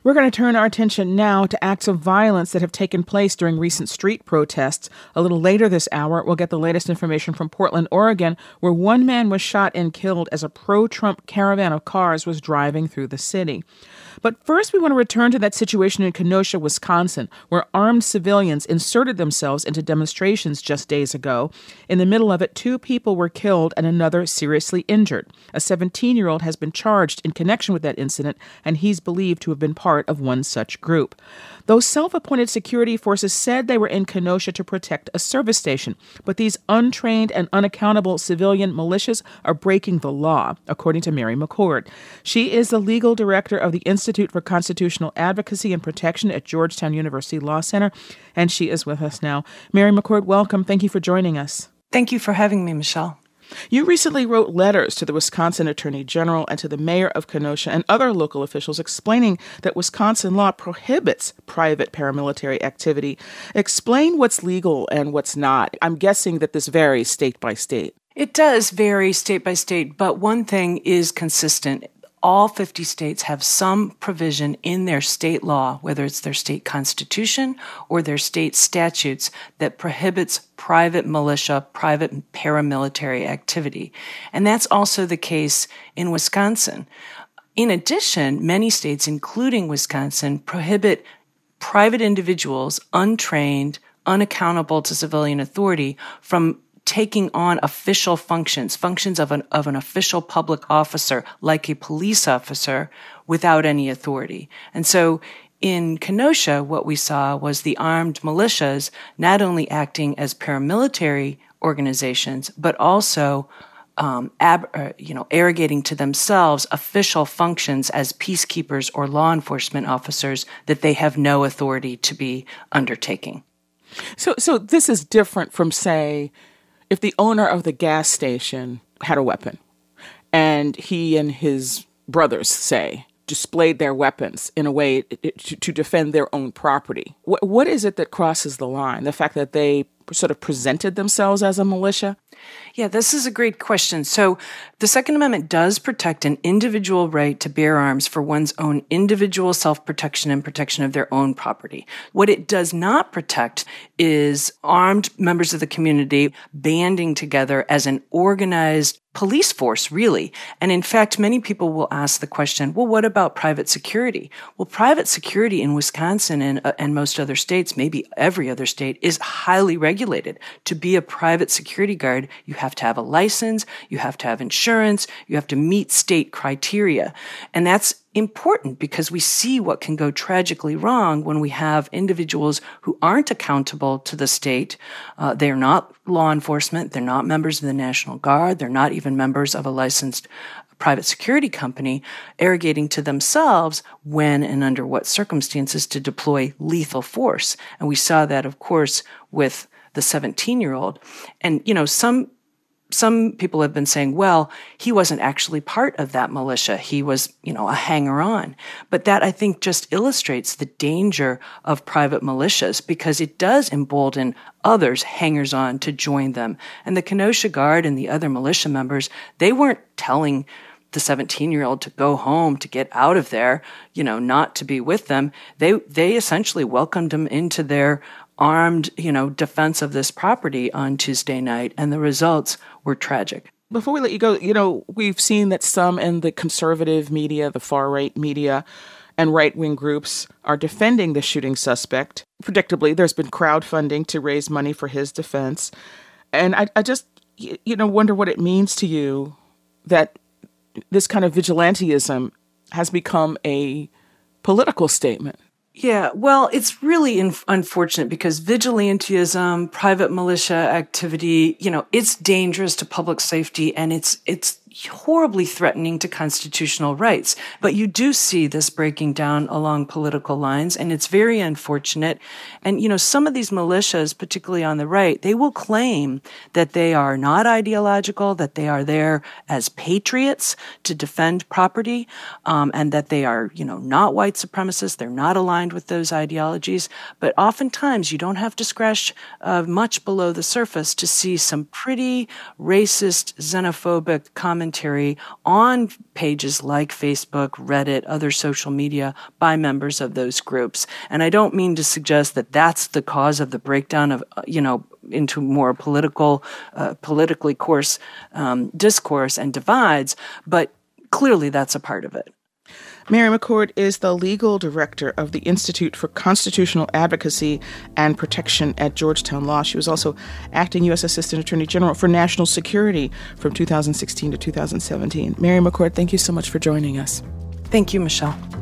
We're going to turn our attention now to acts of violence that have taken place during recent street protests. A little later this hour, we'll get the latest information from Portland, Oregon, where one man was shot and killed as a pro-Trump caravan of cars was driving through the city. But first, we want to return to that situation in Kenosha, Wisconsin, where armed civilians inserted themselves into demonstrations just days ago. In the middle of it, 2 people were killed and another seriously injured. A 17-year-old has been charged in connection with that incident, and he's believed to have been part of one such group. Those self-appointed security forces said they were in Kenosha to protect a service station, but these untrained and unaccountable civilian militias are breaking the law, according to Mary McCord. She is the legal director of the Institute for Constitutional Advocacy and Protection at Georgetown University Law Center, and she is with us now. Mary McCord, welcome. Thank you for joining us. Thank you for having me, Michelle. You recently wrote letters to the Wisconsin Attorney General and to the mayor of Kenosha and other local officials explaining that Wisconsin law prohibits private paramilitary activity. Explain what's legal and what's not. I'm guessing that this varies state by state. It does vary state by state, but one thing is consistent. All 50 states have some provision in their state law, whether it's their state constitution or their state statutes, that prohibits private militia, private paramilitary activity. And that's also the case in Wisconsin. In addition, many states, including Wisconsin, prohibit private individuals, untrained, unaccountable to civilian authority, from taking on official functions of an official public officer, like a police officer, without any authority. And so in Kenosha, what we saw was the armed militias not only acting as paramilitary organizations, but also arrogating to themselves official functions as peacekeepers or law enforcement officers that they have no authority to be undertaking. So this is different from, say, if the owner of the gas station had a weapon and he and his brothers, say, displayed their weapons in a way to defend their own property. What is it that crosses the line? The fact that they sort of presented themselves as a militia? Yeah, this is a great question. So the Second Amendment does protect an individual right to bear arms for one's own individual self-protection and protection of their own property. What it does not protect is armed members of the community banding together as an organized police force, really. And in fact, many people will ask the question, well, what about private security? Well, private security in Wisconsin and most other states, maybe every other state, is highly regulated. To be a private security guard, you have to have a license, you have to have insurance, you have to meet state criteria. And that's important because we see what can go tragically wrong when we have individuals who aren't accountable to the state. They're not law enforcement. They're not members of the National Guard. They're not even members of a licensed private security company, arrogating to themselves when and under what circumstances to deploy lethal force. And we saw that, of course, with the 17-year-old. And, some people have been saying, well, he wasn't actually part of that militia. He was, a hanger-on. But that, I think, just illustrates the danger of private militias because it does embolden others, hangers-on, to join them. And the Kenosha Guard and the other militia members, they weren't telling the 17-year-old to go home, to get out of there, not to be with them. They essentially welcomed him into their armed, defense of this property on Tuesday night, and the results were tragic. Before we let you go, we've seen that some in the conservative media, the far-right media, and right-wing groups are defending the shooting suspect. Predictably, there's been crowdfunding to raise money for his defense. And I just, wonder what it means to you that this kind of vigilantism has become a political statement. Yeah, well, it's really unfortunate because vigilantism, private militia activity, it's dangerous to public safety and it's horribly threatening to constitutional rights. But you do see this breaking down along political lines, and it's very unfortunate. And, some of these militias, particularly on the right, they will claim that they are not ideological, that they are there as patriots to defend property, and that they are, not white supremacists. They're not aligned with those ideologies. But oftentimes you don't have to scratch much below the surface to see some pretty racist, xenophobic comments commentary on pages like Facebook, Reddit, other social media by members of those groups. And I don't mean to suggest that that's the cause of the breakdown of, into more politically coarse discourse and divides, but clearly that's a part of it. Mary McCord is the legal director of the Institute for Constitutional Advocacy and Protection at Georgetown Law. She was also acting U.S. Assistant Attorney General for National Security from 2016 to 2017. Mary McCord, thank you so much for joining us. Thank you, Michelle.